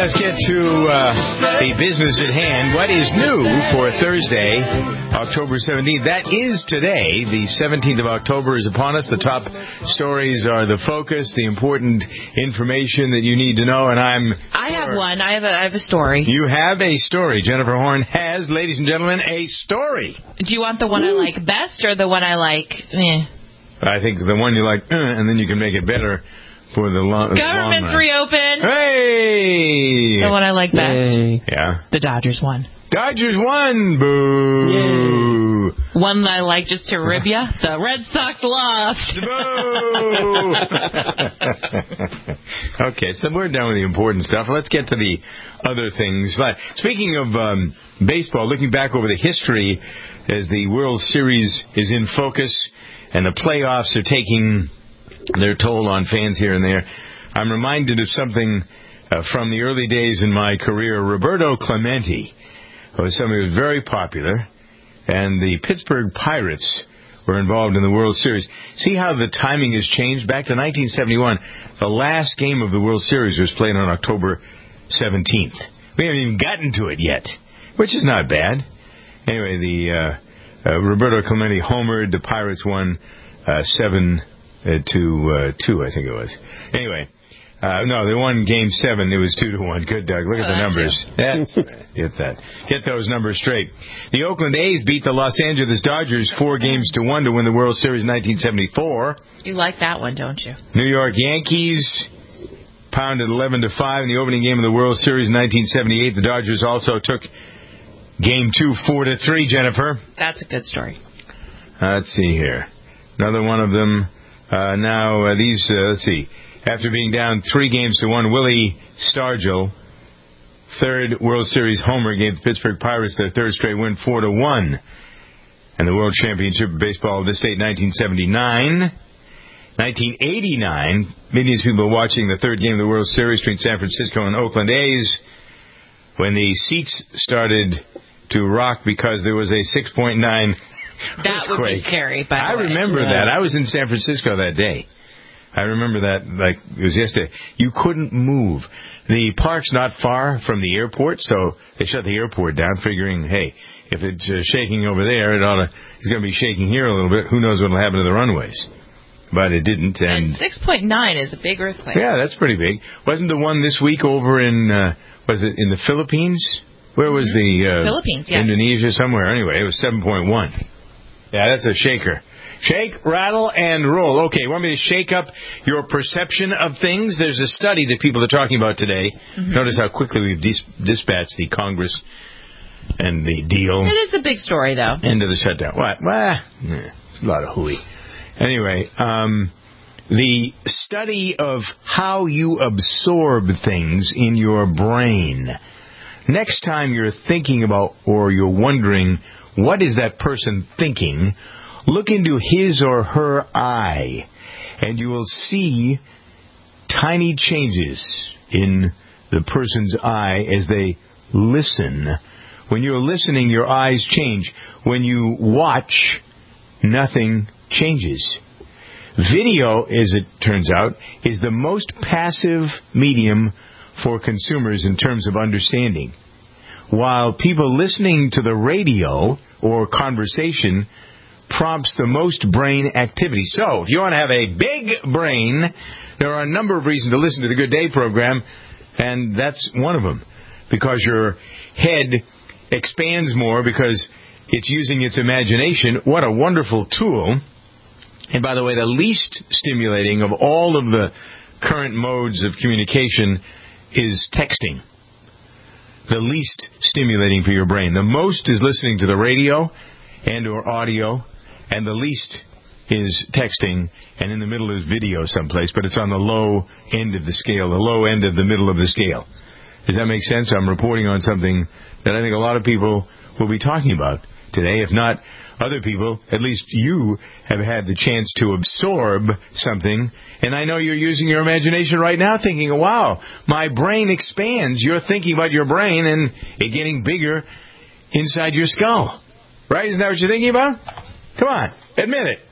let's get to the business at hand. What is new for Thursday, October 17th? That is today. The 17th of October is upon us. The top stories are the focus, the important information that you need to know, and I have one. I have a story. You have a story. Jennifer Horn has, ladies and gentlemen, a story. Do you want the one I like best or the one I like, I think the one you like, and then you can make it better for the Government's reopened. Hey! The one I like best. Yay. Yeah. The Dodgers won. Dodgers won. Boo. Yay. One that I like just to rib ya. The Red Sox lost. Boo. Okay, so we're done with the important stuff. Let's get to the other things. Speaking of baseball, looking back over the history as the World Series is in focus and the playoffs are taking their toll on fans here and there, I'm reminded of something from the early days in my career. Roberto Clemente was somebody who was very popular, and the Pittsburgh Pirates were involved in the World Series. See how the timing has changed? Back to 1971, the last game of the World Series was played on October 17th. We haven't even gotten to it yet, which is not bad. Anyway, the Roberto Clemente homered. The Pirates won 7-2, I think it was. Anyway, no, they won Game 7. It was 2-1. Good, Doug. Look at the numbers. Get those numbers straight. The Oakland A's beat the Los Angeles Dodgers 4-1 to win the World Series in 1974. You like that one, don't you? New York Yankees pounded 11-5 in the opening game of the World Series in 1978. The Dodgers also took Game 2 4-3, Jennifer. That's a good story. Let's see here. Another one of them. Let's see. After being down 3-1, Willie Stargell, third World Series homer, gave the Pittsburgh Pirates their third straight win, 4-1. And the World Championship of Baseball of this state, 1979. 1989, millions of people watching the third game of the World Series between San Francisco and Oakland A's, when the seats started to rock because there was a 6.9 That would be scary, by the way. I remember that. I was in San Francisco that day. I remember that like it was yesterday. You couldn't move. The park's not far from the airport, so they shut the airport down, figuring, hey, if it's shaking over there, it's going to be shaking here a little bit. Who knows what will happen to the runways? But it didn't. And 6.9 is a big earthquake. Yeah, that's pretty big. Wasn't the one this week over in, was it in the Philippines? Where was the... Philippines, yeah. Indonesia, somewhere. Anyway, it was 7.1. Yeah, that's a shaker. Shake, rattle, and roll. Okay, want me to shake up your perception of things? There's a study that people are talking about today. Mm-hmm. Notice how quickly we've dispatched the Congress and the deal. It is a big story, though. End of the shutdown. What? It's a lot of hooey. Anyway, the study of how you absorb things in your brain. Next time you're thinking about or you're wondering, what is that person thinking? Look into his or her eye, and you will see tiny changes in the person's eye as they listen. When you're listening, your eyes change. When you watch, nothing changes. Video, as it turns out, is the most passive medium for consumers in terms of understanding. While people listening to the radio or conversation prompts the most brain activity. So, if you want to have a big brain, there are a number of reasons to listen to the Good Day program, and that's one of them. Because your head expands more because it's using its imagination. What a wonderful tool. And by the way, the least stimulating of all of the current modes of communication is texting. The least stimulating for your brain. The most is listening to the radio and or audio, and the least is texting, and in the middle is video someplace, but it's on the low end of the scale, the low end of the middle of the scale. Does that make sense? I'm reporting on something that I think a lot of people will be talking about today. If not other people, at least you have had the chance to absorb something. And I know you're using your imagination right now thinking, wow, my brain expands. You're thinking about your brain and it getting bigger inside your skull. Right? Isn't that what you're thinking about? Come on, admit it.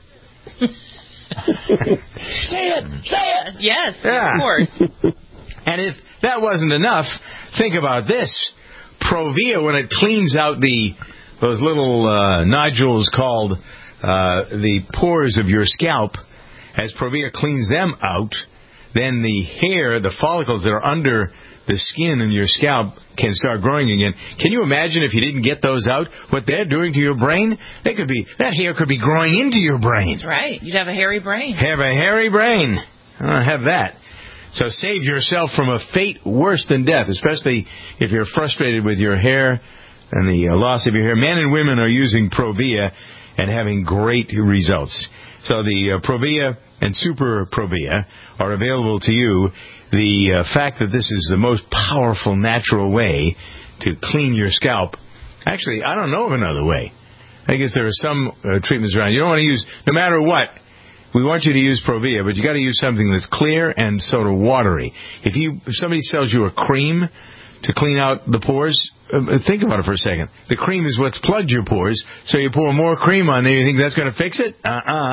Say it. Yes, yeah. Of course. And if that wasn't enough, think about this. Provia, when it cleans out those little nodules called the pores of your scalp, as Provia cleans them out, then the hair, the follicles that are under the skin in your scalp can start growing again. Can you imagine if you didn't get those out, what they're doing to your brain? That hair could be growing into your brain. That's right. You'd have a hairy brain. Have a hairy brain. I don't have that. So save yourself from a fate worse than death, especially if you're frustrated with your hair and the loss of your hair. Men and women are using Provia and having great results. So the Provia and Super Provia are available to you. The fact that this is the most powerful natural way to clean your scalp. Actually, I don't know of another way. I guess there are some treatments around. You don't want to use, no matter what, we want you to use Provia, but you got to use something that's clear and sort of watery. If somebody sells you a cream to clean out the pores, think about it for a second. The cream is what's plugged your pores, so you pour more cream on there. You think that's going to fix it?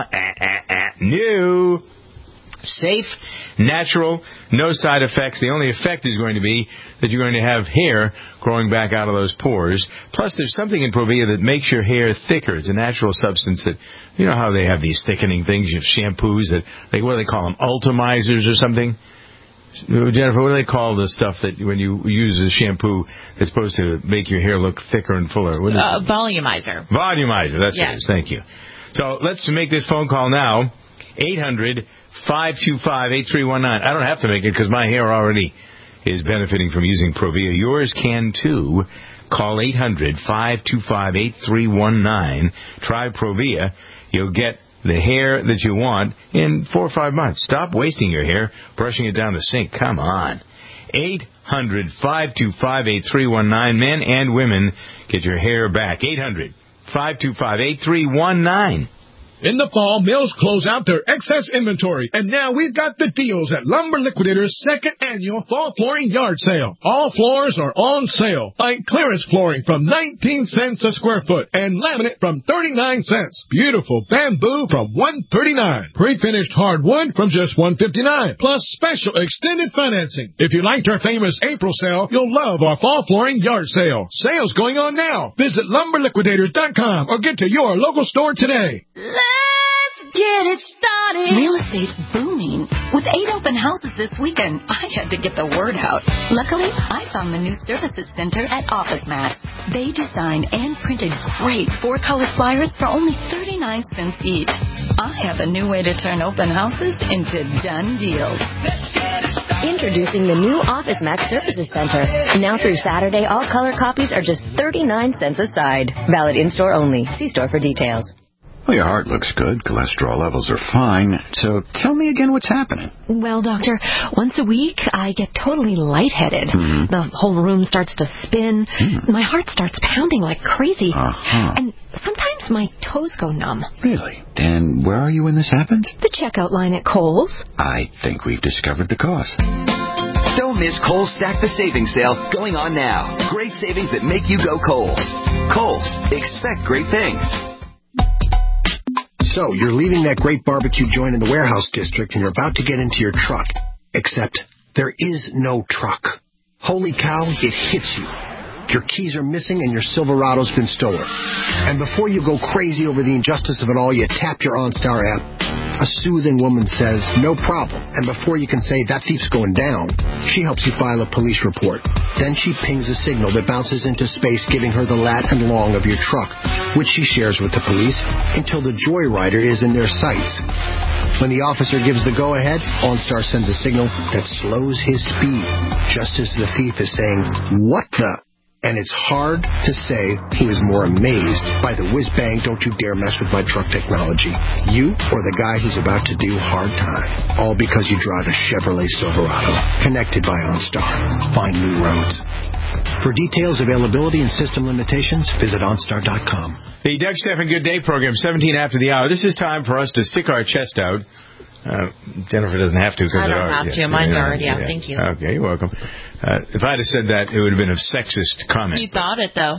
No. Safe, natural, no side effects. The only effect is going to be that you're going to have hair growing back out of those pores. Plus, there's something in Provia that makes your hair thicker. It's a natural substance that, you know how they have these thickening things, you have shampoos that, what do they call them, ultimizers or something? Jennifer, what do they call the stuff that when you use a shampoo that's supposed to make your hair look thicker and fuller? Volumizer. Volumizer, that's what it is. Thank you. So let's make this phone call now. 800-525-8319. I don't have to make it because my hair already is benefiting from using Provia. Yours can too. Call 800-525-8319. Try Provia. You'll get the hair that you want in 4 or 5 months. Stop wasting your hair, brushing it down the sink. Come on. 800-525-8319. Men and women, get your hair back. 800-525-8319. In the fall, mills close out their excess inventory, and now we've got the deals at Lumber Liquidator's second annual fall flooring yard sale. All floors are on sale, like clearance flooring from 19 cents a square foot and laminate from 39 cents. Beautiful bamboo from $139. Pre-finished hardwood from just $159, plus special extended financing. If you liked our famous April sale, you'll love our fall flooring yard sale. Sale's going on now. Visit LumberLiquidators.com or get to your local store today. Let's get it started. Real estate's booming. With 8 open houses this weekend, I had to get the word out. Luckily, I found the new services center at OfficeMax. They designed and printed great 4-color flyers for only 39 cents each. I have a new way to turn open houses into done deals. Let's get it started. Introducing the new OfficeMax Services Center. Now through Saturday, all color copies are just 39 cents a side. Valid in-store only. See store for details. Well, your heart looks good. Cholesterol levels are fine. So tell me again what's happening. Well, doctor, once a week I get totally lightheaded. Mm-hmm. The whole room starts to spin. My heart starts pounding like crazy. And sometimes my toes go numb. Really? And where are you when this happens? The checkout line at Kohl's. I think we've discovered the cause. Don't miss Kohl's Stack the Savings sale going on now. Great savings that make you go Kohl's. Kohl's. Expect great things. So, you're leaving that great barbecue joint in the warehouse district and you're about to get into your truck. Except, there is no truck. Holy cow, it hits you. Your keys are missing and your Silverado's been stolen. And before you go crazy over the injustice of it all, you tap your OnStar app. A soothing woman says, no problem. And before you can say, that thief's going down, she helps you file a police report. Then she pings a signal that bounces into space, giving her the lat and long of your truck, which she shares with the police until the joyrider is in their sights. When the officer gives the go-ahead, OnStar sends a signal that slows his speed, just as the thief is saying, what the? And it's hard to say who is more amazed by the whiz-bang, don't you dare mess with my truck technology. You or the guy who's about to do hard time. All because you drive a Chevrolet Silverado. Connected by OnStar. Find new roads. For details, availability, and system limitations, visit OnStar.com. The Doug Stephan Good Day program, 17 after the hour. This is time for us to stick our chest out. Jennifer doesn't have to. I don't have to. Mine's already out. Thank you. Okay, you're welcome. If I'd have said that, it would have been a sexist comment. You thought it, though.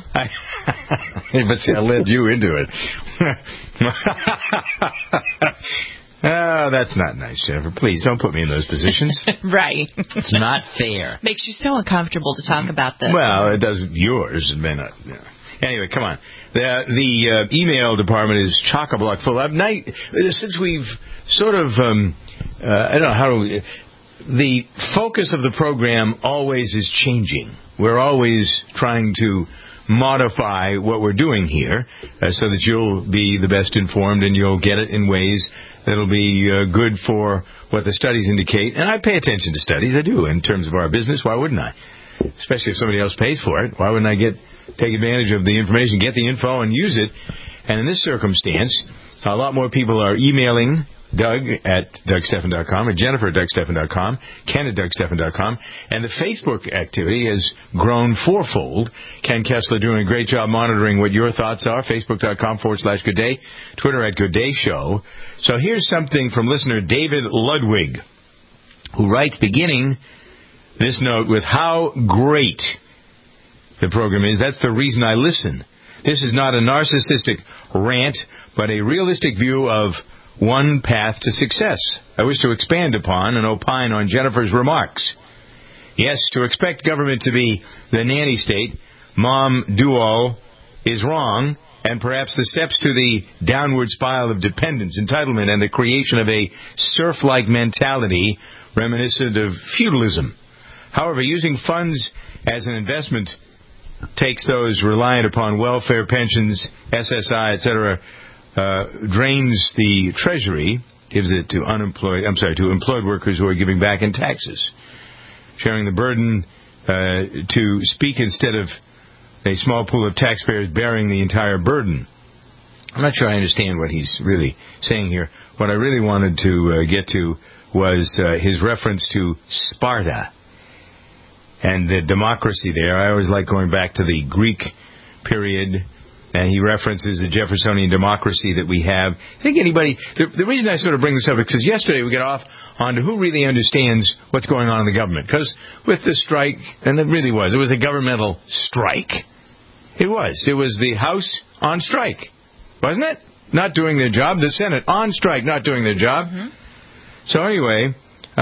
But see, I led you into it. Oh, that's not nice, Jennifer. Please don't put me in those positions. Right. It's not fair. Makes you so uncomfortable to talk about this. Well, it doesn't. Yours. It may not. Yeah. Anyway, come on. The email department is chock-a-block full. Since we've sort of, I don't know how to... The focus of the program always is changing. We're always trying to modify what we're doing here so that you'll be the best informed and you'll get it in ways that'll be good for what the studies indicate. And I pay attention to studies. I do in terms of our business. Why wouldn't I? Especially if somebody else pays for it. Why wouldn't I take advantage of the information, get the info, and use it? And in this circumstance, a lot more people are emailing Doug at DougStephan.com, or Jennifer at DougStephan.com, Ken at DougStephan.com, and the Facebook activity has grown fourfold. Ken Kessler doing a great job monitoring what your thoughts are. Facebook.com/Good Day, Twitter at Good Day Show. So here's something from listener David Ludwig, who writes, beginning this note with how great the program is. That's the reason I listen. This is not a narcissistic rant, but a realistic view of one path to success. I wish to expand upon and opine on Jennifer's remarks. Yes, to expect government to be the nanny state, mom do-all, is wrong, and perhaps the steps to the downward spiral of dependence, entitlement, and the creation of a serf-like mentality reminiscent of feudalism. However, using funds as an investment takes those reliant upon welfare, pensions, SSI, etc., drains the treasury, gives it to employed workers who are giving back in taxes, sharing the burden to speak instead of a small pool of taxpayers bearing the entire burden. I'm not sure I understand what he's really saying here. What I really wanted to get to was his reference to Sparta and the democracy there. I always like going back to the Greek period, and he references the Jeffersonian democracy that we have. I think anybody... The reason I sort of bring this up is because yesterday we got off on who really understands what's going on in the government. Because with the strike, and it really was, it was a governmental strike. It was. It was the House on strike, wasn't it? Not doing their job. The Senate on strike, not doing their job. Mm-hmm. So anyway,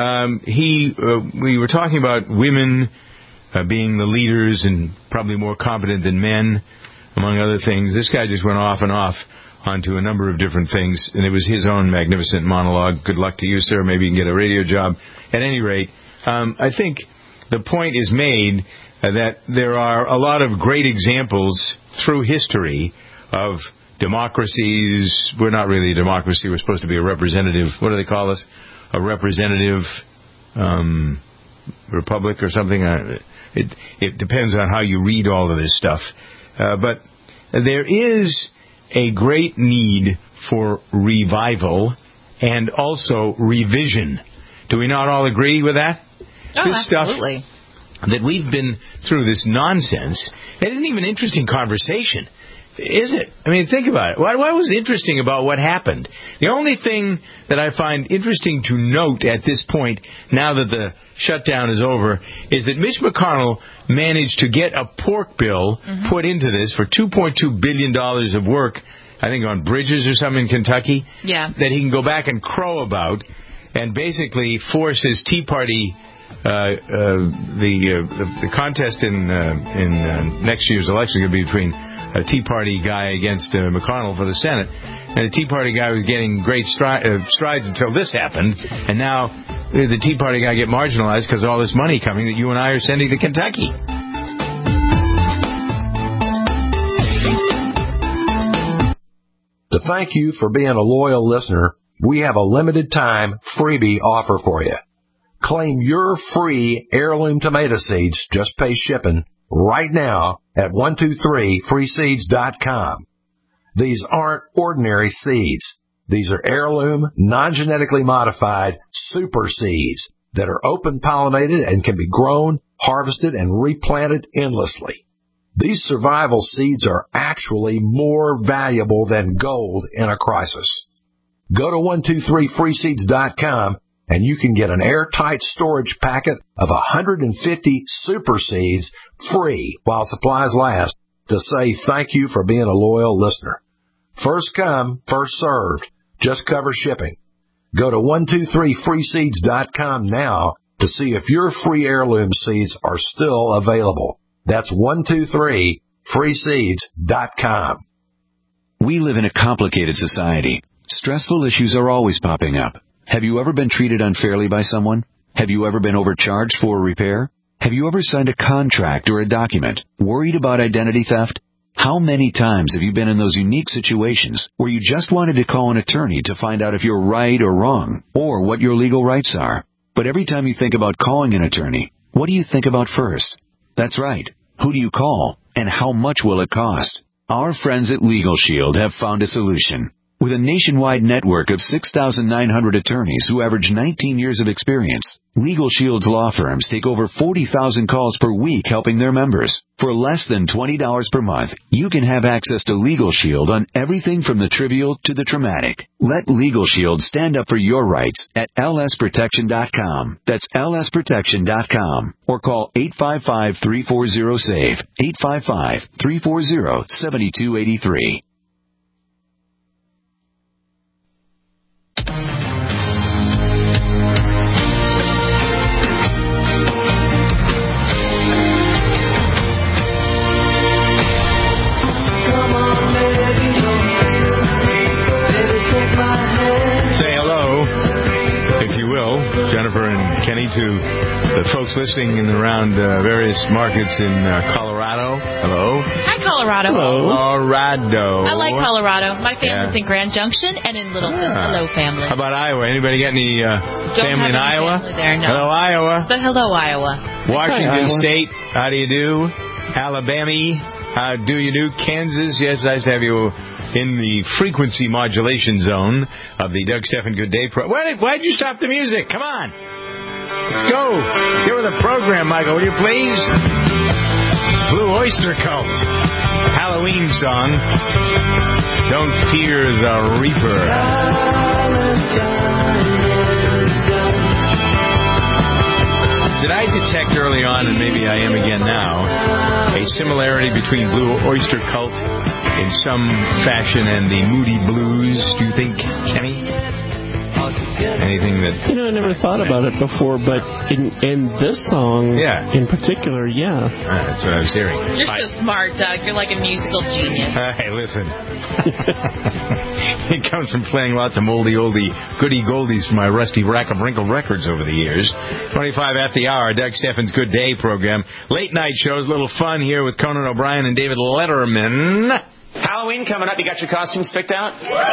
we were talking about women being the leaders and probably more competent than men, among other things. This guy just went off and off onto a number of different things, and it was his own magnificent monologue. Good luck to you, sir. Maybe you can get a radio job. At any rate, I think the point is made that there are a lot of great examples through history of democracies. We're not really a democracy. We're supposed to be a representative. What do they call us? A representative republic or something. It depends on how you read all of this stuff. But there is a great need for revival and also revision. Do we not all agree with that? Oh, this absolutely. Stuff that we've been through, this nonsense, it isn't even an interesting conversation, is it? I mean, think about it. What was interesting about what happened? The only thing that I find interesting to note at this point, now that the shutdown is over, is that Mitch McConnell managed to get a pork bill put into this for $2.2 billion of work, I think on bridges or something in Kentucky, that he can go back and crow about and basically force his Tea Party, the contest in next year's election is going to be between a Tea Party guy against McConnell for the Senate. And the Tea Party guy was getting great strides until this happened. And now the Tea Party guy get marginalized because of all this money coming that you and I are sending to Kentucky. To thank you for being a loyal listener, we have a limited time freebie offer for you. Claim your free heirloom tomato seeds, just pay shipping, right now at 123freeseeds.com. These aren't ordinary seeds. These are heirloom, non-genetically modified super seeds that are open pollinated and can be grown, harvested, and replanted endlessly. These survival seeds are actually more valuable than gold in a crisis. Go to 123freeseeds.com and you can get an airtight storage packet of 150 super seeds free while supplies last to say thank you for being a loyal listener. First come, first served. Just cover shipping. Go to 123freeseeds.com now to see if your free heirloom seeds are still available. That's 123freeseeds.com. We live in a complicated society. Stressful issues are always popping up. Have you ever been treated unfairly by someone? Have you ever been overcharged for a repair? Have you ever signed a contract or a document worried about identity theft? How many times have you been in those unique situations where you just wanted to call an attorney to find out if you're right or wrong, or what your legal rights are? But every time you think about calling an attorney, what do you think about first? That's right. Who do you call, and how much will it cost? Our friends at Legal Shield have found a solution. With a nationwide network of 6,900 attorneys who average 19 years of experience, Legal Shield's law firms take over 40,000 calls per week helping their members. For less than $20 per month, you can have access to Legal Shield on everything from the trivial to the traumatic. Let Legal Shield stand up for your rights at lsprotection.com. That's lsprotection.com. Or call 855-340-SAVE, 855-340-7283. Jennifer and Kenny, to the folks listening in around various markets in Colorado. Hello. Hi, Colorado. Hello. Colorado. I like Colorado. My family's in Grand Junction and in Littleton. Hello, family. How about Iowa? Anybody got any family in Iowa? Family there, no. Hello, Iowa. But hello, Iowa. Washington State, how do you do? Alabama, how do you do? Kansas, yes, nice to have you in the frequency modulation zone of the Doug Stephan Good Day program. Why'd you stop the music? Come on. Let's go. Get with the program, Michael, will you please? Blue Oyster Cult. Halloween song. Don't fear the Reaper. Did I detect early on, and maybe I am again now, a similarity between Blue Oyster Cult in some fashion and the Moody Blues, do you think, Kenny? Anything that... I never thought about it before, but in this song in particular, that's what I was hearing. You're so smart, Doug. You're like a musical genius. Hey, listen. It comes from playing lots of moldy, oldie, goody goldies from my rusty rack of wrinkled records over the years. 25 after the hour, Doug Stephan's Good Day program. Late night shows, a little fun here with Conan O'Brien and David Letterman. Halloween coming up. You got your costumes picked out?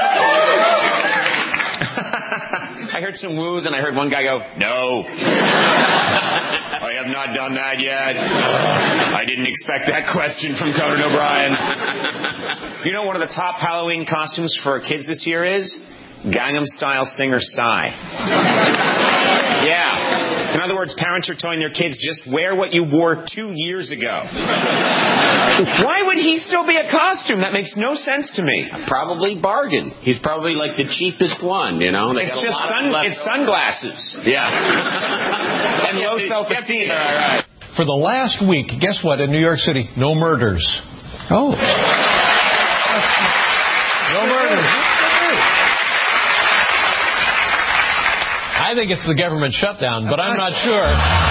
I heard some woos, and I heard one guy go, "No. I have not done that yet. I didn't expect that question from Conan O'Brien." You know, one of the top Halloween costumes for kids this year is Gangnam Style singer Psy. Yeah. In other words, parents are telling their kids, just wear what you wore 2 years ago. Why would he still be a costume? That makes no sense to me. Probably bargain. He's probably like the cheapest one, you know. It's just it's sunglasses. Yeah. And low self-esteem. All right. For the last week, guess what? In New York City, no murders. Oh. No murders. I think it's the government shutdown, but I'm not sure.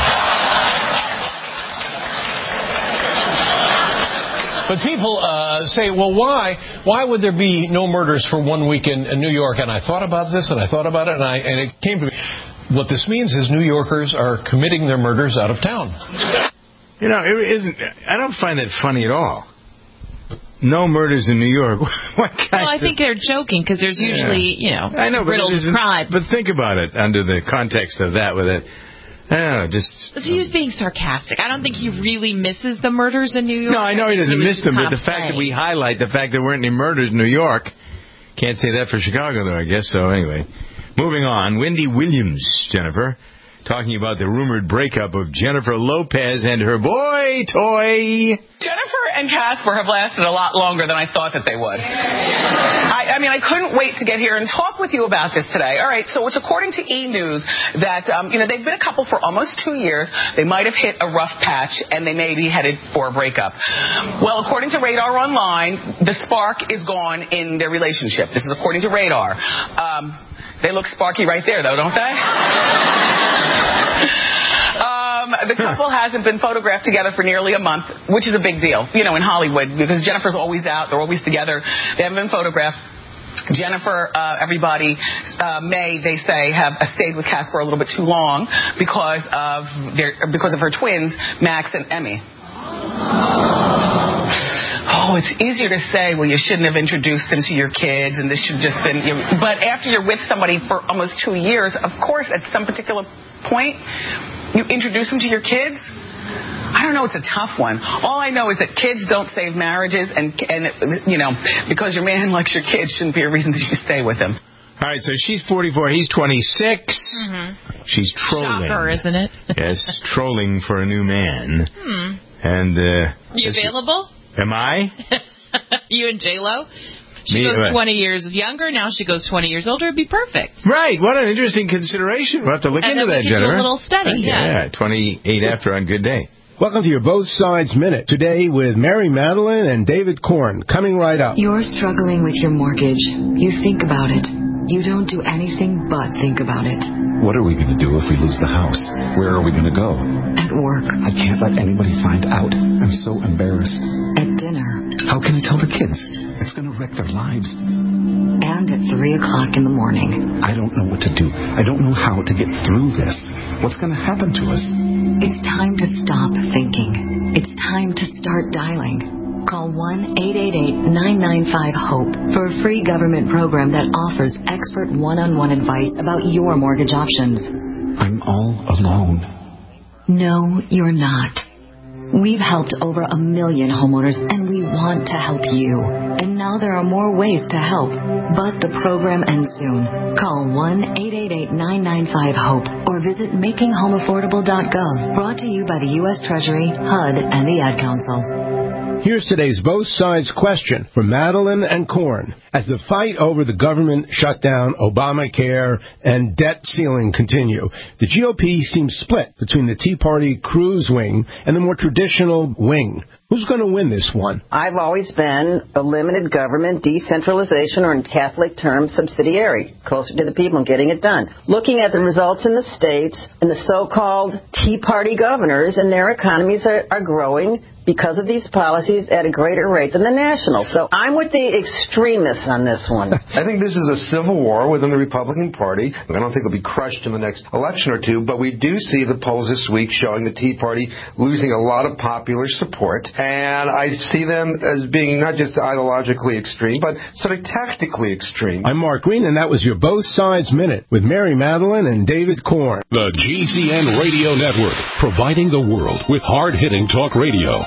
But people say, well, why would there be no murders for 1 week in New York? And I thought about this, and I thought about it, and it came to me. What this means is New Yorkers are committing their murders out of town. You know, it isn't. I don't find that funny at all. No murders in New York. What kind I think they're joking because there's usually, I know, riddled crime. But think about it under the context of that with it. I don't know, just... He was being sarcastic. I don't think he really misses the murders in New York. No, I know he doesn't miss them, but the fact that we highlight the fact there weren't any murders in New York, can't say that for Chicago, though, I guess. So, anyway, moving on. Wendy Williams, Jennifer, talking about the rumored breakup of Jennifer Lopez and her boy toy. Jennifer and Casper have lasted a lot longer than I thought that they would. I mean, I couldn't wait to get here and talk with you about this today. All right, so it's according to E! News that, they've been a couple for almost 2 years. They might have hit a rough patch, and they may be headed for a breakup. Well, according to Radar Online, the spark is gone in their relationship. This is according to Radar. They look sparky right there, though, don't they? The couple hasn't been photographed together for nearly a month, which is a big deal, in Hollywood, because Jennifer's always out. They're always together. They haven't been photographed. Jennifer, everybody, may, they say, have stayed with Casper a little bit too long because of her twins, Max and Emmy. Oh, it's easier to say, well, you shouldn't have introduced them to your kids, and this should just been. But after you're with somebody for almost 2 years, of course, at some particular point, you introduce them to your kids. I don't know. It's a tough one. All I know is that kids don't save marriages, and because your man likes your kids shouldn't be a reason that you stay with him. All right, so she's 44. He's 26. Mm-hmm. She's trolling. Shocker, isn't it? Yes, trolling for a new man. And you available? Am I? You and J-Lo? She goes 20 years younger. Now she goes 20 years older. It'd be perfect. Right. What an interesting consideration. We'll have to look into that, Jennifer. Do a little study. Yeah, 28 after on Good Day. Welcome to your Both Sides Minute. Today with Mary Madeline and David Korn. Coming right up. You're struggling with your mortgage. You think about it. You don't do anything but think about it. What are we going to do if we lose the house? Where are we going to go? At work. I can't let anybody find out. I'm so embarrassed. At dinner. How can I tell the kids? It's going to wreck their lives. And at 3 o'clock in the morning. I don't know what to do. I don't know how to get through this. What's going to happen to us? It's time to stop thinking. It's time to start dialing. Call 1-888-995-HOPE for a free government program that offers expert one-on-one advice about your mortgage options. I'm all alone. No, you're not. We've helped over 1 million homeowners, and we want to help you. And now there are more ways to help. But the program ends soon. Call 1-888-995-HOPE or visit makinghomeaffordable.gov. Brought to you by the U.S. Treasury, HUD, and the Ad Council. Here's today's Both Sides question from Madeline and Korn. As the fight over the government shutdown, Obamacare, and debt ceiling continue, the GOP seems split between the Tea Party Cruz wing and the more traditional wing. Who's going to win this one? I've always been a limited government, decentralization, or in Catholic terms, subsidiary, closer to the people and getting it done. Looking at the results in the states and the so-called Tea Party governors and their economies are growing because of these policies at a greater rate than the national. So I'm with the extremists on this one. I think this is a civil war within the Republican Party. I don't think it'll be crushed in the next election or two, but we do see the polls this week showing the Tea Party losing a lot of popular support. And I see them as being not just ideologically extreme, but sort of tactically extreme. I'm Mark Green, and that was your Both Sides Minute with Mary Madeline and David Korn. The GCN Radio Network, providing the world with hard-hitting talk radio.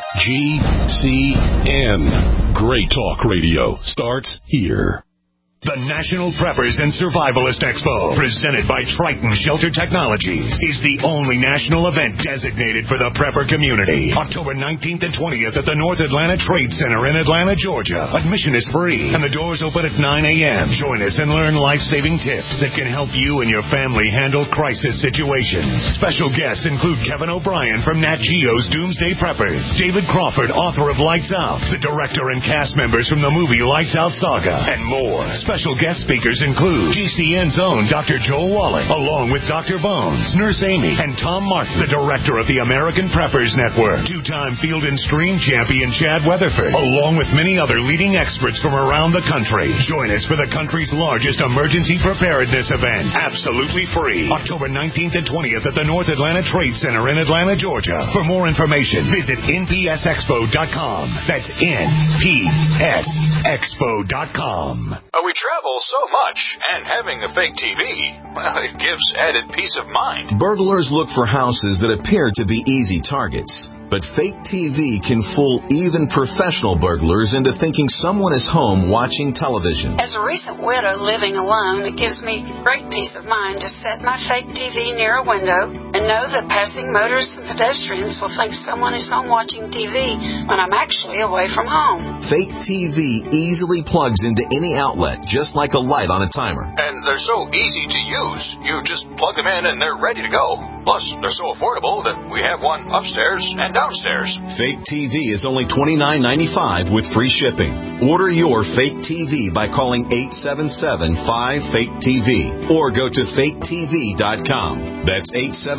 GCN. Great talk radio starts here. The National Preppers and Survivalist Expo, presented by Triton Shelter Technologies, is the only national event designated for the prepper community. October 19th and 20th at the North Atlanta Trade Center in Atlanta, Georgia. Admission is free, and the doors open at 9 a.m. Join us and learn life-saving tips that can help you and your family handle crisis situations. Special guests include Kevin O'Brien from Nat Geo's Doomsday Preppers, David Crawford, author of Lights Out, the director and cast members from the movie Lights Out Saga, and more. Special guest speakers include GCN's own Dr. Joel Wallach, along with Dr. Bones, Nurse Amy, and Tom Martin, the director of the American Preppers Network, two-time Field and Stream champion Chad Weatherford, along with many other leading experts from around the country. Join us for the country's largest emergency preparedness event, absolutely free, October 19th and 20th at the North Atlanta Trade Center in Atlanta, Georgia. For more information, visit npsexpo.com. That's npsexpo.com. We travel so much, and having a fake TV, well, it gives added peace of mind. Burglars look for houses that appear to be easy targets. But fake TV can fool even professional burglars into thinking someone is home watching television. As a recent widow living alone, it gives me great peace of mind to set my fake TV near a window and know that passing motorists and pedestrians will think someone is home watching TV when I'm actually away from home. Fake TV easily plugs into any outlet, just like a light on a timer. And they're so easy to use. You just plug them in and they're ready to go. Plus, they're so affordable that we have one upstairs and downstairs. Fake TV is only $29.95 with free shipping. Order your Fake TV by calling 877-5FAKE-TV or go to faketv.com. That's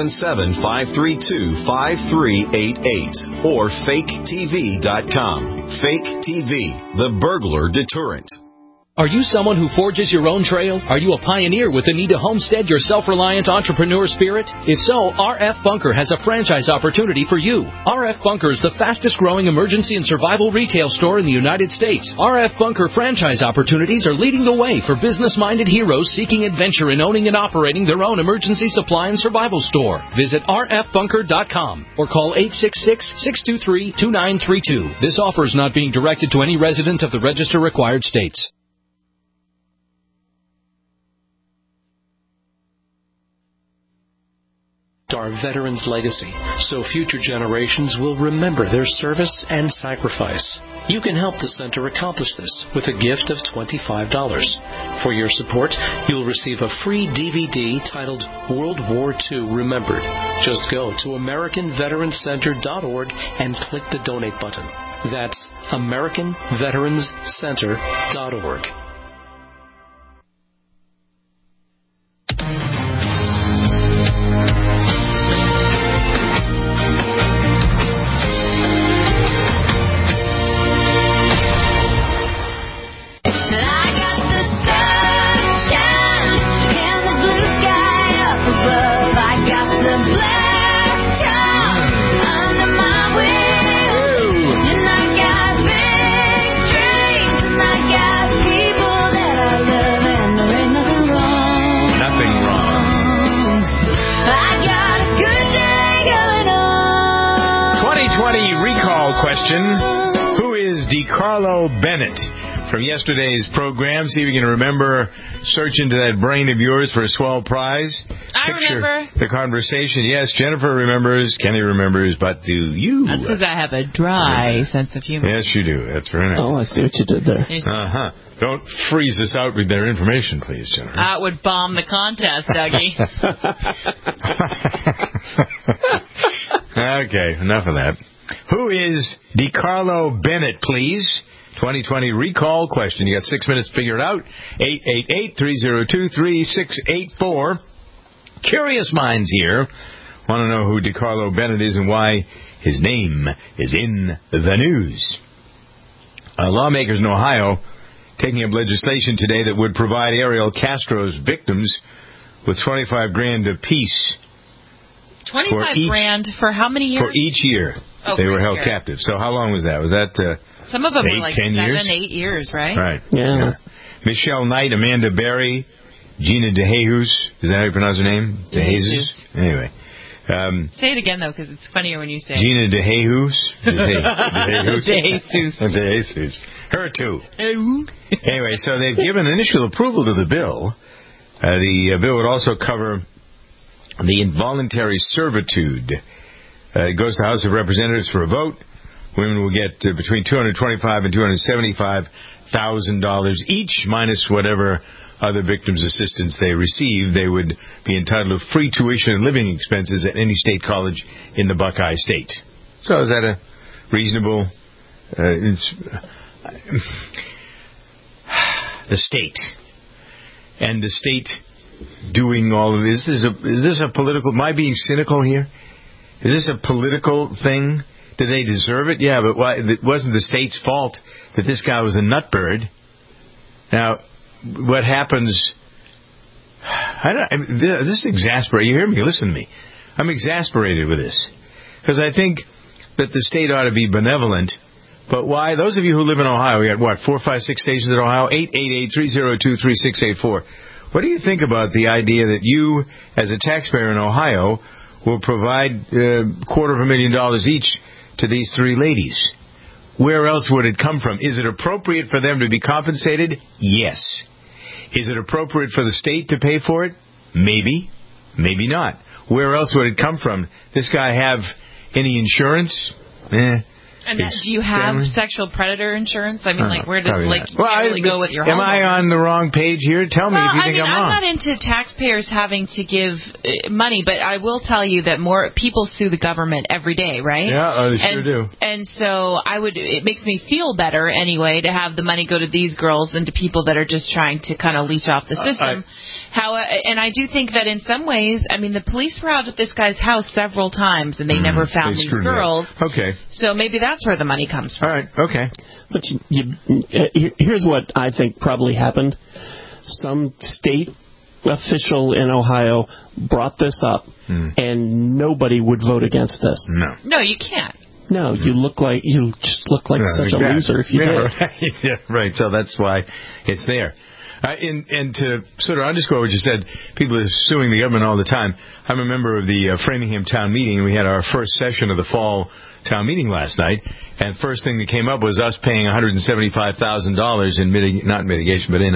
877-532-5388 or faketv.com. Fake TV, the burglar deterrent. Are you someone who forges your own trail? Are you a pioneer with the need to homestead your self-reliant entrepreneur spirit? If so, RF Bunker has a franchise opportunity for you. RF Bunker is the fastest-growing emergency and survival retail store in the United States. RF Bunker franchise opportunities are leading the way for business-minded heroes seeking adventure in owning and operating their own emergency supply and survival store. Visit rfbunker.com or call 866-623-2932. This offer is not being directed to any resident of the register-required states. Our veterans' legacy, so future generations will remember their service and sacrifice. You can help the center accomplish this with a gift of $25. For your support, you'll receive a free DVD titled World War II Remembered. Just go to AmericanVeteransCenter.org and click the donate button. That's AmericanVeteransCenter.org. Who is DeCarlo Bennett? From yesterday's program, see if you can remember, search into that brain of yours for a swell prize. Remember. The conversation. Yes, Jennifer remembers, Kenny remembers, but do you? That's because I have a dry sense of humor. Yes, you do. That's very nice. Oh, I see what you did there. Uh-huh. Don't freeze us out with their information, please, Jennifer. That would bomb the contest, Dougie. Okay, enough of that. Who is DeCarlo Bennett, please? 2020 recall question. You got 6 minutes to figure it out. 888-302-3684. Curious minds here want to know who DeCarlo Bennett is and why his name is in the news. Lawmakers in Ohio taking up legislation today that would provide Ariel Castro's victims with $25,000 apiece. $25,000 for how many years? For each year. They were held captive. So how long was that? Was that some of them 8, were like 10 years? 7, 8 years, right? Right. Yeah. Michelle Knight, Amanda Berry, Gina DeJesus. Is that how you pronounce her name? DeJesus. Anyway. Say it again, though, because it's funnier when you say Gina DeJesus. DeJesus. Her too. Anyway, so they've given initial approval to the bill. The bill would also cover the involuntary servitude. It goes to the House of Representatives for a vote. Women will get between $225,000 and $275,000 each, minus whatever other victims' assistance they receive. They would be entitled to free tuition and living expenses at any state college in the Buckeye State. So is that a reasonable... the state. And the state doing all of this. Is this a political... Am I being cynical here? Is this a political thing? Did they deserve it? Yeah, but why? It wasn't the state's fault that this guy was a nutbird. Now, what happens... this is exasperating. You hear me? Listen to me. I'm exasperated with this. Because I think that the state ought to be benevolent. But why? Those of you who live in Ohio, we got, 4, 5, 6 stations in Ohio? 888-302-3684. What do you think about the idea that you, as a taxpayer in Ohio, will provide $250,000 each to these 3 ladies? Where else would it come from? Is it appropriate for them to be compensated? Yes. Is it appropriate for the state to pay for it? Maybe. Maybe not. where else would it come from? This guy have any insurance? And do you have sexual predator insurance? I mean, where does you really go with your Am I on the wrong page here? Tell me if you think I'm wrong. I'm not into taxpayers having to give money, but I will tell you that more people sue the government every day, right? Yeah, they sure do. And so it makes me feel better anyway to have the money go to these girls than to people that are just trying to kind of leech off the system. And I do think that in some ways, I mean, the police were out at this guy's house several times and they never found these girls. Okay. So maybe that's where the money comes from. All right, okay. But here's what I think probably happened. Some state official in Ohio brought this up, and nobody would vote against this. No, you can't. No, you just look like such a loser if you did. Right. Yeah, right. So that's why it's there. And to sort of underscore what you said, people are suing the government all the time. I'm a member of the Framingham Town Meeting. We had our first session of the fall town meeting last night, and first thing that came up was us paying $175,000 in not mitigation, but in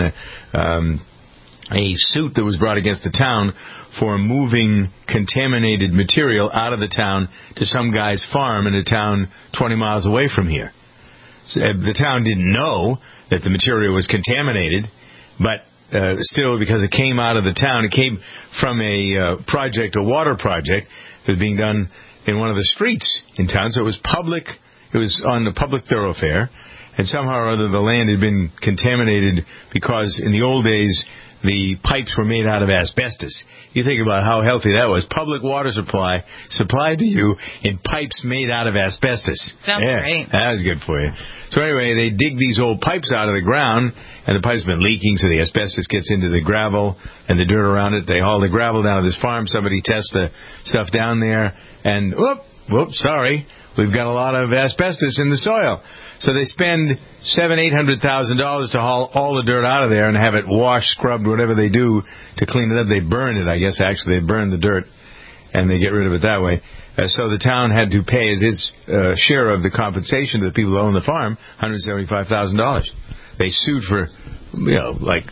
a suit that was brought against the town for moving contaminated material out of the town to some guy's farm in a town 20 miles away from here. So, the town didn't know that the material was contaminated, but still, because it came out of the town, it came from a water project that was being done in one of the streets in town, so it was public. It was on the public thoroughfare, and somehow or other the land had been contaminated because in the old days the pipes were made out of asbestos. You think about how healthy that was. Public water supply supplied to you in pipes made out of asbestos. Sounds great. That was good for you. So anyway, they dig these old pipes out of the ground, and the pipes have been leaking, so the asbestos gets into the gravel and the dirt around it. They haul the gravel down to this farm. Somebody tests the stuff down there, and sorry, we've got a lot of asbestos in the soil. So they spend $700,000-800,000 to haul all the dirt out of there and have it washed, scrubbed, whatever they do to clean it up. They burn it, I guess. Actually, they burn the dirt and they get rid of it that way. So the town had to pay as its share of the compensation to the people who own the farm, $175,000. They sued for, like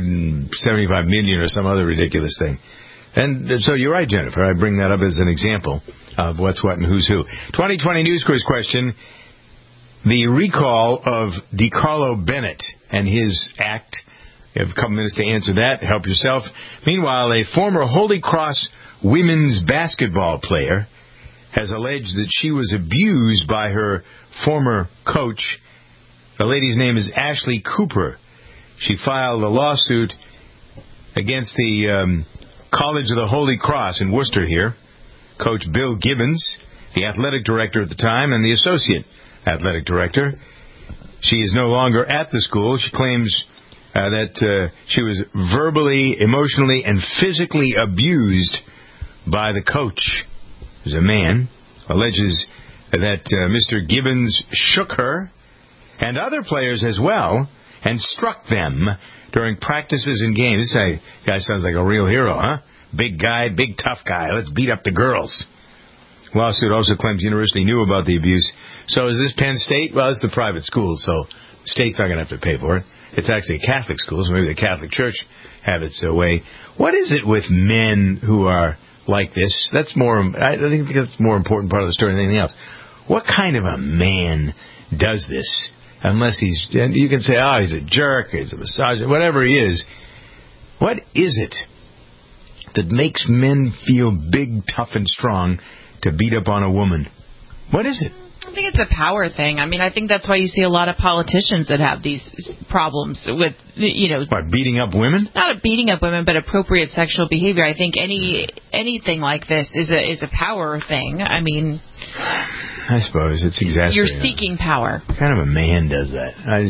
$175 million or some other ridiculous thing. And so you're right, Jennifer. I bring that up as an example of what's what and who's who. 2020 News Quiz question. The recall of DeCarlo Bennett and his act. You have a couple minutes to answer that. Help yourself. Meanwhile, a former Holy Cross women's basketball player has alleged that she was abused by her former coach. The lady's name is Ashley Cooper. She filed a lawsuit against the College of the Holy Cross in Worcester here. Coach Bill Gibbons, the athletic director at the time, and the associate athletic director. She is no longer at the school. She claims that she was verbally, emotionally, and physically abused by the coach, who's a man, alleges that Mr. Gibbons shook her and other players as well and struck them during practices and games. This guy sounds like a real hero, huh? Big guy, big tough guy. Let's beat up the girls. Lawsuit also claims the university knew about the abuse. So is this Penn State? Well, it's a private school, so the state's not going to have to pay for it. It's actually a Catholic school, so maybe the Catholic Church have its way. What is it with men who are like this? I think that's a more important part of the story than anything else. What kind of a man does this? Unless you can say, he's a jerk, he's a misogynist, whatever he is. What is it that makes men feel big, tough, and strong to beat up on a woman? What is it? I think it's a power thing. I mean, I think that's why you see a lot of politicians that have these problems with, What, beating up women? Not beating up women, but appropriate sexual behavior. I think anything like this is a power thing. I mean, I suppose it's exaggerated. You're seeking power. What kind of a man does that?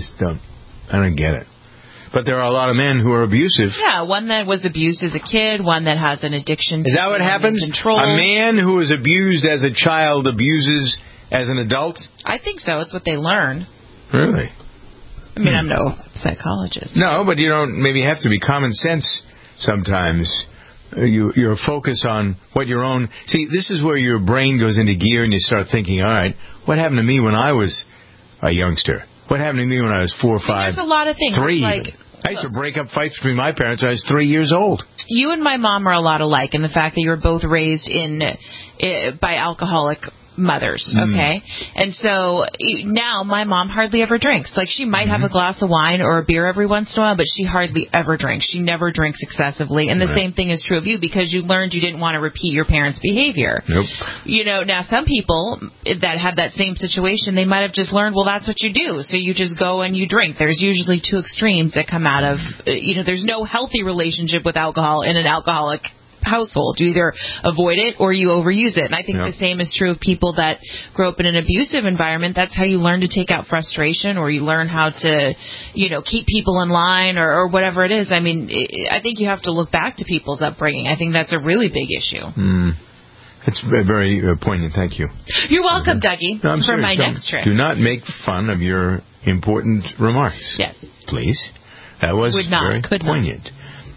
I don't get it. But there are a lot of men who are abusive. Yeah, one that was abused as a kid, one that has an addiction to Is that what happens? Control. A man who was abused as a child abuses as an adult? I think so. It's what they learn. Really? I mean, I'm no psychologist. No, but you don't maybe have to be common sense sometimes. Your focus on what your own... See, this is where your brain goes into gear and you start thinking, all right, what happened to me when I was a youngster? What happened to me when I was 4 or 5? There's a lot of things. 3. Like I used to break up fights between my parents when I was 3 years old. You and my mom are a lot alike in the fact that you were both raised by alcoholic mothers, okay? And so now my mom hardly ever drinks. Like, she might have a glass of wine or a beer every once in a while, but she hardly ever drinks. She never drinks excessively. And the same thing is true of you, because you learned you didn't want to repeat your parents' behavior. Nope. You know, now some people that have that same situation, they might have just learned, well, that's what you do. So you just go and you drink. There's usually two extremes that come out of, there's no healthy relationship with alcohol in an alcoholic household. You either avoid it or you overuse it. And I think the same is true of people that grow up in an abusive environment. That's how you learn to take out frustration, or you learn how to, keep people in line, or whatever it is. I mean, I think you have to look back to people's upbringing. I think that's a really big issue. It's very poignant. Thank you. You're welcome, Dougie, no, I'm for serious. my next trip. Do not make fun of your important remarks. Yes. Please. That was very poignant.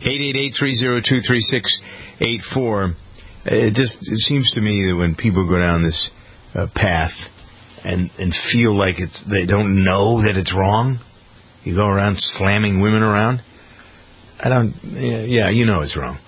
888-302-3684. It seems to me that when people go down this path and feel like they don't know that it's wrong, you go around slamming women around. You know it's wrong.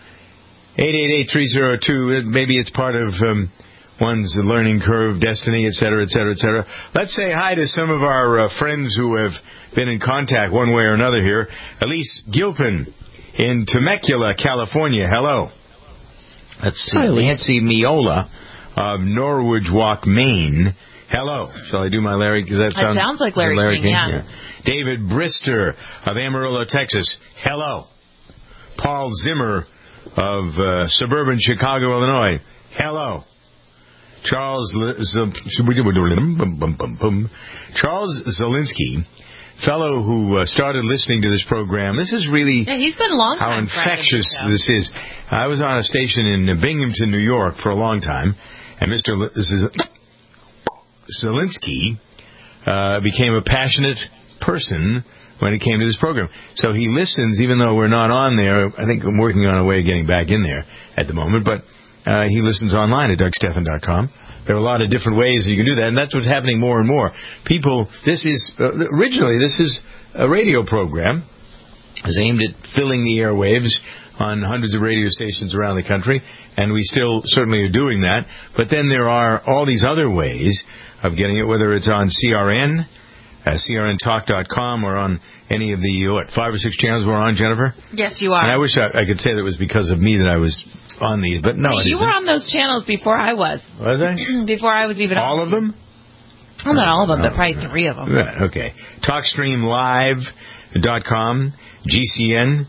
888-302, maybe it's part of one's learning curve, destiny, et cetera, et cetera, et cetera. Let's say hi to some of our friends who have been in contact one way or another here. Elise Gilpin in Temecula, California. Hello. Let's see. Hi, Nancy Miola of Norwich Walk, Maine. Hello. Shall I do my Larry? That sounds like Larry King, yeah. David Brister of Amarillo, Texas. Hello. Paul Zimmer of suburban Chicago, Illinois. Hello. Charles Zelinsky, fellow who started listening to this program. This is really he's been a long how time infectious this is. I was on a station in Binghamton, New York for a long time, and Mr. Zelinsky became a passionate person when it came to this program. So he listens, even though we're not on there. I think I'm working on a way of getting back in there at the moment, but he listens online at DougStephan.com. There are a lot of different ways that you can do that, and that's what's happening more and more. People, originally this is a radio program. It's aimed at filling the airwaves on hundreds of radio stations around the country, and we still certainly are doing that. But then there are all these other ways of getting it, whether it's on CRN, CRNtalk.com, or on any of the 5 or 6 channels we're on, Jennifer? Yes, you are. And I wish I could say that it was because of me that I was on these, but no, you were on those channels before I was. Was I? Before I was even on. All of them? Well, not all of them, but probably 3 of them. Right, okay. TalkStreamLive.com, GCN,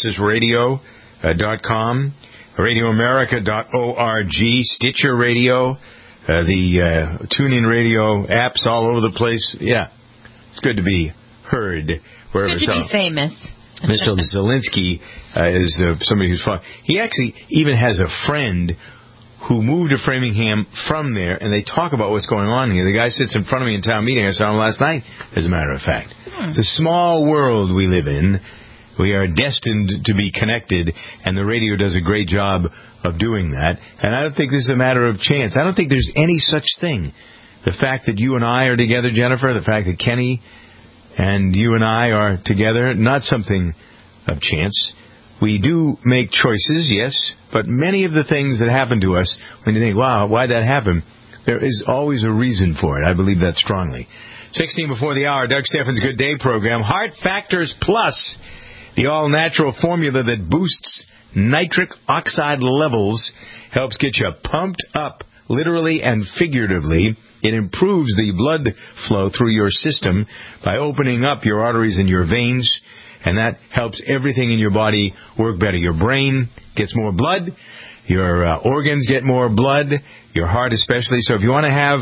GenesisRadio.com, RadioAmerica.org, Stitcher Radio, the TuneIn Radio apps all over the place. Yeah, it's good to be heard wherever. It's good to be famous. Mr. Zelinsky is somebody who's fun. He actually even has a friend who moved to Framingham from there, and they talk about what's going on here. The guy sits in front of me in town meeting. I saw him last night, as a matter of fact. It's a small world we live in. We are destined to be connected, and the radio does a great job of doing that. And I don't think this is a matter of chance. I don't think there's any such thing. The fact that you and I are together, Jennifer, the fact that Kenny and you and I are together, not something of chance. We do make choices, yes, but many of the things that happen to us, when you think, wow, why'd that happen, there is always a reason for it. I believe that strongly. 16 before the hour, Doug Stephan's Good Day program. Heart Factors Plus, the all-natural formula that boosts nitric oxide levels, helps get you pumped up, literally and figuratively. It improves the blood flow through your system by opening up your arteries and your veins, and that helps everything in your body work better. Your brain gets more blood, your organs get more blood, your heart especially. So if you want to have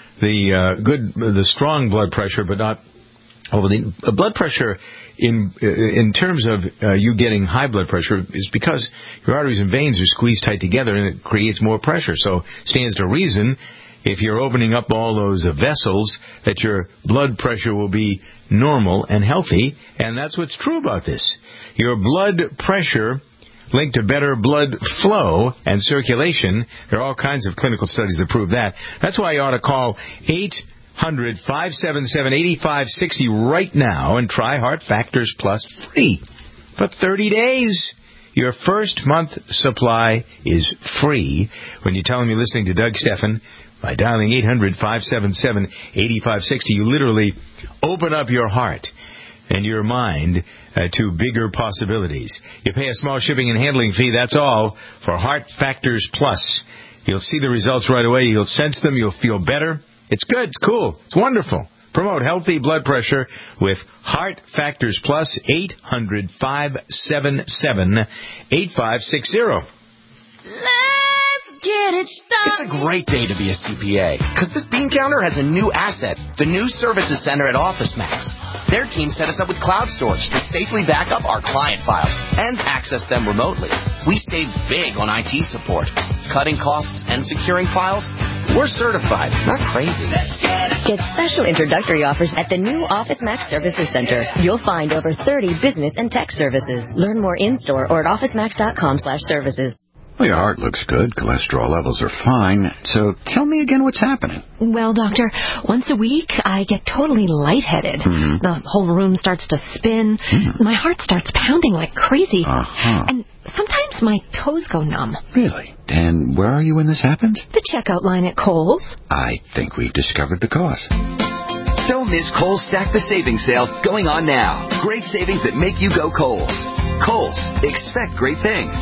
the strong blood pressure, but not over the blood pressure in terms of you getting high blood pressure, is because your arteries and veins are squeezed tight together, and it creates more pressure. So stands to reason, if you're opening up all those vessels, that your blood pressure will be normal and healthy, and that's what's true about this. Your blood pressure linked to better blood flow and circulation. There are all kinds of clinical studies that prove that. That's why you ought to call 1-800-577-8560 right now and try Heart Factors Plus free for 30 days. Your first month supply is free when you tell them you're listening to Doug Stephan by dialing 800-577-8560. You literally open up your heart and your mind to bigger possibilities. You pay a small shipping and handling fee, that's all, for Heart Factors Plus. You'll see the results right away. You'll sense them. You'll feel better. It's good. It's cool. It's wonderful. Promote healthy blood pressure with Heart Factors Plus, 800-577-8560. Get it started. It's a great day to be a CPA, because this bean counter has a new asset, the new Services Center at OfficeMax. Their team set us up with cloud storage to safely back up our client files and access them remotely. We save big on IT support, cutting costs and securing files. We're certified, not crazy. Get special introductory offers at the new OfficeMax Services Center. You'll find over 30 business and tech services. Learn more in-store or at OfficeMax.com/services. Well, your heart looks good. Cholesterol levels are fine. So tell me again what's happening. Well, doctor, once a week I get totally lightheaded. Mm-hmm. The whole room starts to spin. My heart starts pounding like crazy. And sometimes my toes go numb. Really? And where are you when this happens? The checkout line at Kohl's. I think we've discovered the cause. Don't miss Kohl's Stack the Savings Sale going on now. Great savings that make you go Kohl's. Kohl's. Expect great things.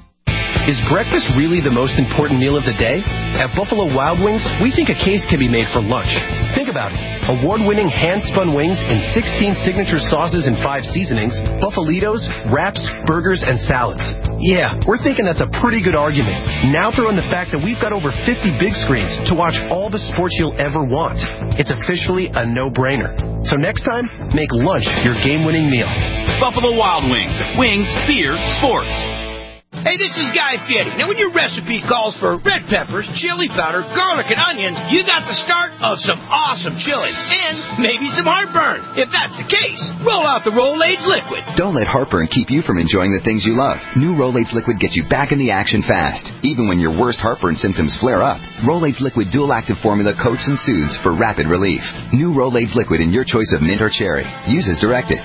Is breakfast really the most important meal of the day? At Buffalo Wild Wings, we think a case can be made for lunch. Think about it. Award-winning hand-spun wings in 16 signature sauces and 5 seasonings, Buffalitos, wraps, burgers, and salads. Yeah, we're thinking that's a pretty good argument. Now throw in the fact that we've got over 50 big screens to watch all the sports you'll ever want. It's officially a no-brainer. So next time, make lunch your game-winning meal. Buffalo Wild Wings. Wings, beer, sports. Hey, this is Guy Fieri. Now, when your recipe calls for red peppers, chili powder, garlic, and onions, you got the start of some awesome chili and maybe some heartburn. If that's the case, roll out the Rolaids Liquid. Don't let heartburn keep you from enjoying the things you love. New Rolaids Liquid gets you back in the action fast, even when your worst heartburn symptoms flare up. Rolaids Liquid dual-active formula coats and soothes for rapid relief. New Rolaids Liquid in your choice of mint or cherry. Use as directed.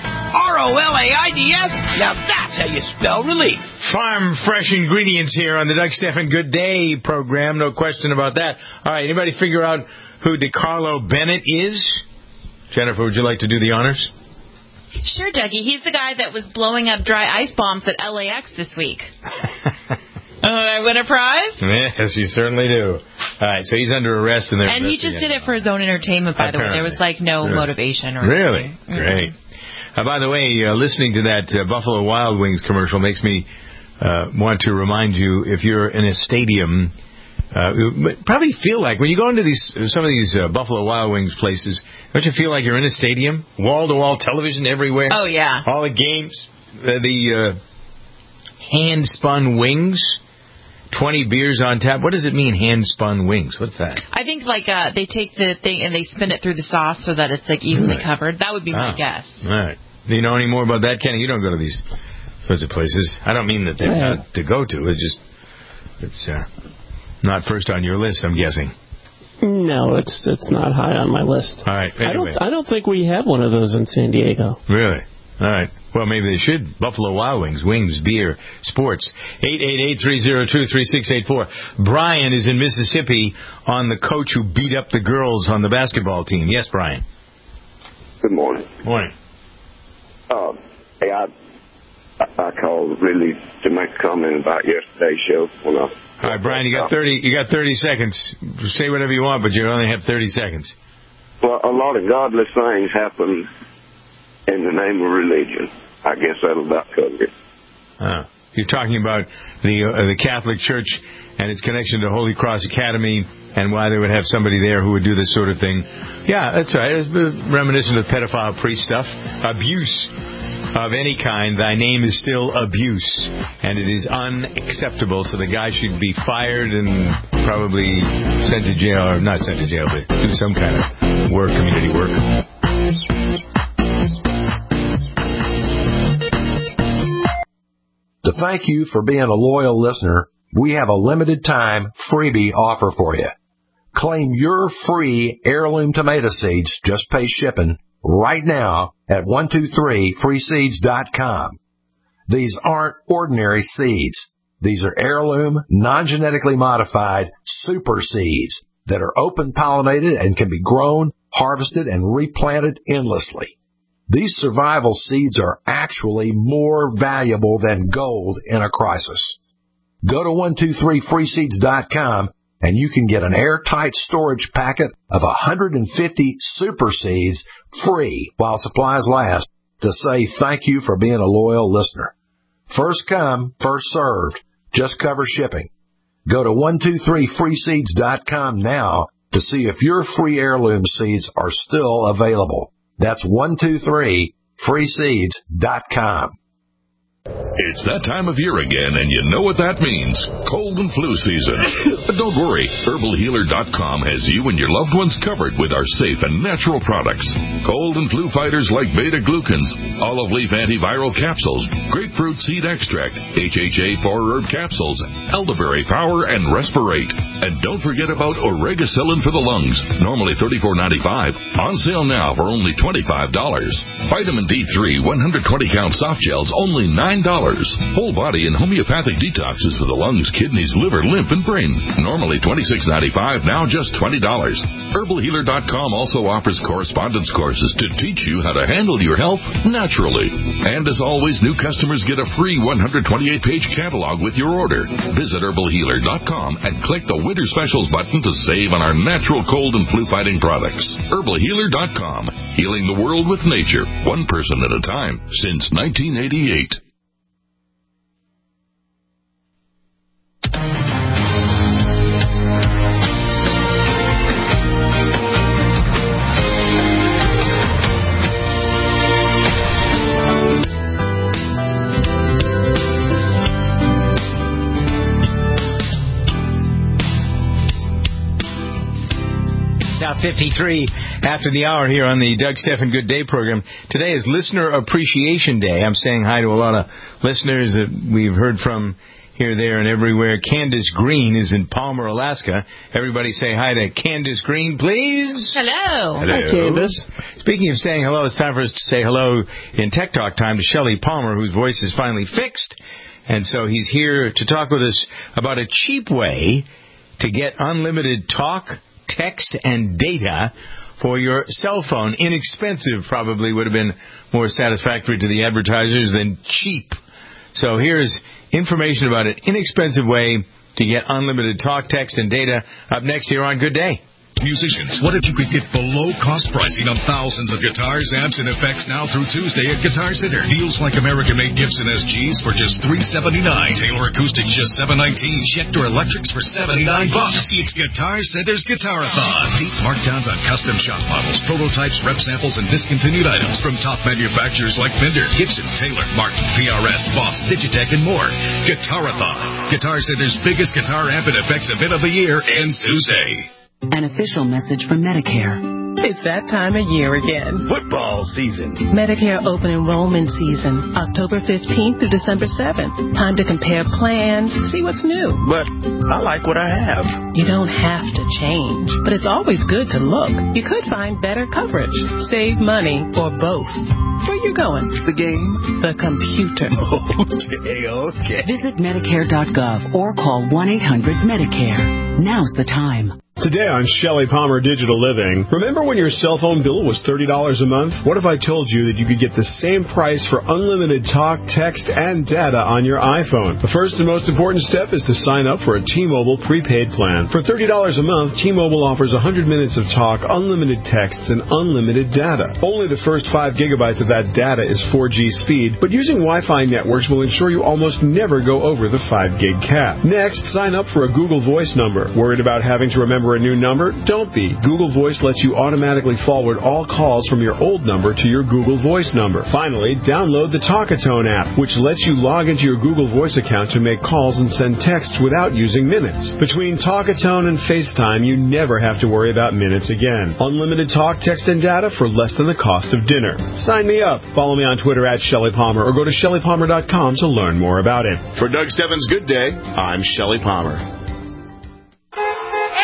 Rolaids? Now that's how you spell relief. Farm fresh ingredients here on the Doug Stephan Good Day program. No question about that. All right, anybody figure out who DeCarlo Bennett is? Jennifer, would you like to do the honors? Sure, Dougie. He's the guy that was blowing up dry ice bombs at LAX this week. I win a prize? Yes, you certainly do. All right, so he's under arrest. And he just did it for his own entertainment, by the way. There was, no motivation or anything. Really? Great. By the way, listening to that Buffalo Wild Wings commercial makes me want to remind you, if you're in a stadium, probably feel like, when you go into some of these Buffalo Wild Wings places, don't you feel like you're in a stadium? Wall-to-wall television everywhere. Oh, yeah. All the games. The hand-spun wings. 20 beers on tap. What does it mean, hand-spun wings? What's that? I think, they take the thing and they spin it through the sauce so that it's, evenly covered. That would be my guess. All right. Do you know any more about that, Kenny? You don't go to these sorts of places. I don't mean that they're not to go to. It's not first on your list, I'm guessing. No, it's not high on my list. All right. Anyway. I don't think we have one of those in San Diego. Really? All right. Well, maybe they should. Buffalo Wild Wings, wings, beer, sports. 888-302-3684. Brian is in Mississippi on the coach who beat up the girls on the basketball team. Yes, Brian. Good morning. Morning. Hey, I called really to make a comment about yesterday's show. All right, Brian, you got 30 seconds. Say whatever you want, but you only have 30 seconds. Well, a lot of godless things happen in the name of religion. I guess that'll about cover it. You're talking about the Catholic Church and its connection to Holy Cross Academy and why they would have somebody there who would do this sort of thing. Yeah, that's right. It's reminiscent of pedophile priest stuff. Abuse of any kind. Thy name is still abuse, and it is unacceptable. So the guy should be fired and probably sent to jail, or not sent to jail, but do some kind of community work. To thank you for being a loyal listener, we have a limited time freebie offer for you. Claim your free heirloom tomato seeds, just pay shipping, right now at 123freeseeds.com. These aren't ordinary seeds. These are heirloom, non-genetically modified super seeds that are open pollinated and can be grown, harvested, and replanted endlessly. These survival seeds are actually more valuable than gold in a crisis. Go to 123freeseeds.com and you can get an airtight storage packet of 150 super seeds free while supplies last to say thank you for being a loyal listener. First come, first served. Just cover shipping. Go to 123freeseeds.com now to see if your free heirloom seeds are still available. That's 123freeseeds.com. It's that time of year again, and you know what that means. Cold and flu season. But don't worry. HerbalHealer.com has you and your loved ones covered with our safe and natural products. Cold and flu fighters like beta-glucans, olive leaf antiviral capsules, grapefruit seed extract, HHA 4-herb capsules, elderberry power, and respirate. And don't forget about Oregacillin for the lungs, normally $34.95, on sale now for only $25. Vitamin D3 120-count soft gels, only $9. Whole body and homeopathic detoxes for the lungs, kidneys, liver, lymph, and brain. Normally $26.95, now just $20. HerbalHealer.com also offers correspondence courses to teach you how to handle your health naturally. And as always, new customers get a free 128-page catalog with your order. Visit HerbalHealer.com and click the Winter Specials button to save on our natural cold and flu-fighting products. HerbalHealer.com. Healing the world with nature, one person at a time, since 1988. Now 53 after the hour here on the Doug Stephan Good Day program. Today is Listener Appreciation Day. I'm saying hi to a lot of listeners that we've heard from here, there, and everywhere. Candace Green is in Palmer, Alaska. Everybody say hi to Candace Green, please. Hello. Hi, Candace. Speaking of saying hello, it's time for us to say hello in Tech Talk time to Shelley Palmer, whose voice is finally fixed. And so he's here to talk with us about a cheap way to get unlimited talk, text, and data for your cell phone. Inexpensive probably would have been more satisfactory to the advertisers than cheap. So here's information about an inexpensive way to get unlimited talk, text, and data up next here on Good Day. Musicians, what if you could get below-cost pricing on thousands of guitars, amps, and effects now through Tuesday at Guitar Center? Deals like American-made Gibson SGs for just $379, Taylor Acoustics just $719, Schecter Electrics for $79. It's Guitar Center's Guitarathon. Deep markdowns on custom shop models, prototypes, rep samples, and discontinued items from top manufacturers like Fender, Gibson, Taylor, Martin, PRS, Boss, Digitech, and more. Guitarathon, Guitar Center's biggest guitar amp and effects event of the year, ends Tuesday. An official message from Medicare. It's that time of year again. Football season. Medicare open enrollment season, October 15th through December 7th. Time to compare plans, see what's new. But I like what I have. You don't have to change, but it's always good to look. You could find better coverage, save money, or both. Where you going? The game? The computer. Okay. Visit Medicare.gov or call 1-800-MEDICARE. Now's the time. Today on Shelley Palmer Digital Living, remember when your cell phone bill was $30 a month? What if I told you that you could get the same price for unlimited talk, text, and data on your iPhone? The first and most important step is to sign up for a T-Mobile prepaid plan. For $30 a month, T-Mobile offers 100 minutes of talk, unlimited texts, and unlimited data. Only the first 5 gigabytes of that data is 4G speed, but using Wi-Fi networks will ensure you almost never go over the 5 gig cap. Next, sign up for a Google Voice number. Worried about having to remember a new number? Don't be. Google Voice lets you automatically forward all calls from your old number to your Google Voice number. Finally, download the Talkatone app, which lets you log into your Google Voice account to make calls and send texts without using minutes. Between Talkatone and FaceTime, you never have to worry about minutes again. Unlimited talk, text, and data for less than the cost of dinner. Sign me up. Follow me on Twitter at Shelley Palmer or go to ShelleyPalmer.com to learn more about it. For Doug Stephan's Good Day, I'm Shelley Palmer.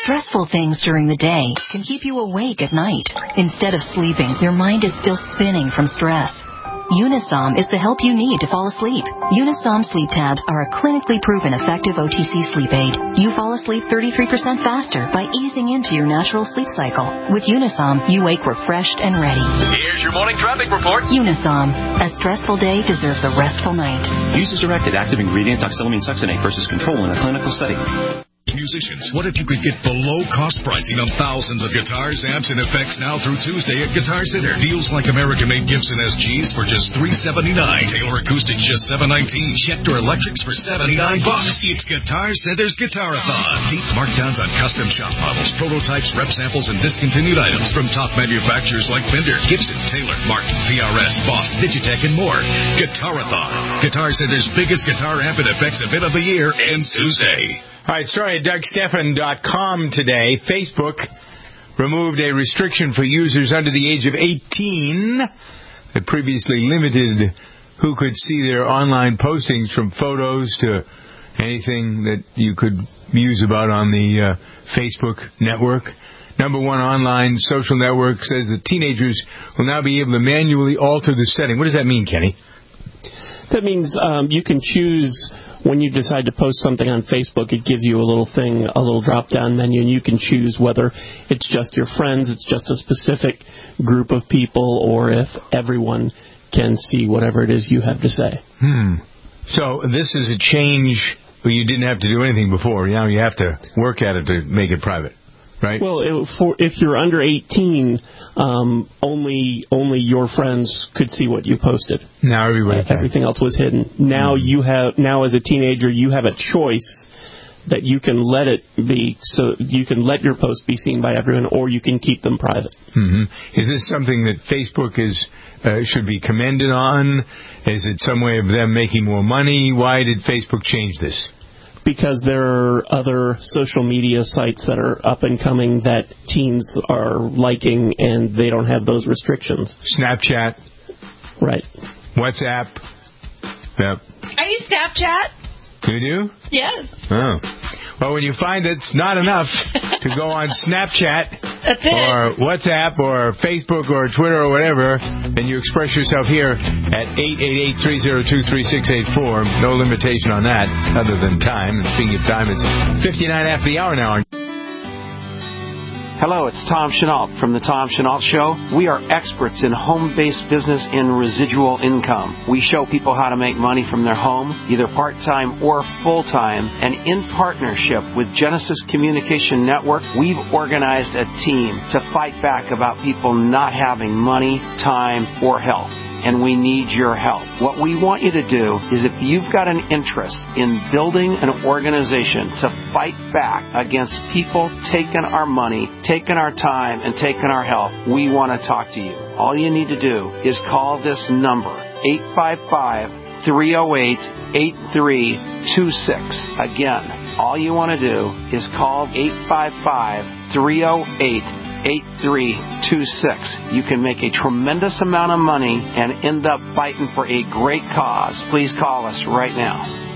Stressful things during the day can keep you awake at night. Instead of sleeping, your mind is still spinning from stress. Unisom is the help you need to fall asleep. Unisom sleep tabs are a clinically proven effective OTC sleep aid. You fall asleep 33% faster by easing into your natural sleep cycle. With Unisom, you wake refreshed and ready. Here's your morning traffic report. Unisom. A stressful day deserves a restful night. Use as directed. Active ingredient oxylamine succinate versus control in a clinical study. Musicians, what if you could get below-cost pricing on thousands of guitars, amps, and effects now through Tuesday at Guitar Center? Deals like American-made Gibson SGs for just $379, Taylor Acoustics just $719, Schecter Electrics for $79. It's Guitar Center's Guitarathon. Deep markdowns on custom shop models, prototypes, rep samples, and discontinued items from top manufacturers like Fender, Gibson, Taylor, Martin, PRS, Boss, Digitech, and more. Guitarathon, Guitar Center's biggest guitar amp and effects event of the year, ends Tuesday. All right, story at DougStephan.com today. Facebook removed a restriction for users under the age of 18 that previously limited who could see their online postings, from photos to anything that you could muse about on the Facebook network. Number one online social network says that teenagers will now be able to manually alter the setting. What does that mean, Kenny? That means you can choose. When you decide to post something on Facebook, it gives you a little thing, a little drop-down menu, and you can choose whether it's just your friends, it's just a specific group of people, or if everyone can see whatever it is you have to say. So this is a change where you didn't have to do anything before. Now you have to work at it to make it private, right? Well, if you're under 18, only your friends could see what you posted. Now everybody can. Everything else was hidden. Now now as a teenager, you have a choice that you can let it be, so you can let your posts be seen by everyone, or you can keep them private. Is this something that Facebook should be commended on? Is it some way of them making more money? Why did Facebook change this? Because there are other social media sites that are up and coming that teens are liking, and they don't have those restrictions. Snapchat. Right. WhatsApp. Yep. I use Snapchat. You do? Yes. Oh. Well, when you find it's not enough to go on Snapchat or WhatsApp or Facebook or Twitter or whatever, then you express yourself here at 888-302-3684. No limitation on that other than time. And speaking of time, it's 59 after the hour now. Hello, it's Tom Chenault from The Tom Chenault Show. We are experts in home-based business and residual income. We show people how to make money from their home, either part-time or full-time. And in partnership with Genesis Communication Network, we've organized a team to fight back about people not having money, time, or health. And we need your help. What we want you to do is, if you've got an interest in building an organization to fight back against people taking our money, taking our time, and taking our health, we want to talk to you. All you need to do is call this number, 855-308-8326. Again, all you want to do is call 855-308-8326. You can make a tremendous amount of money and end up fighting for a great cause. Please call us right now.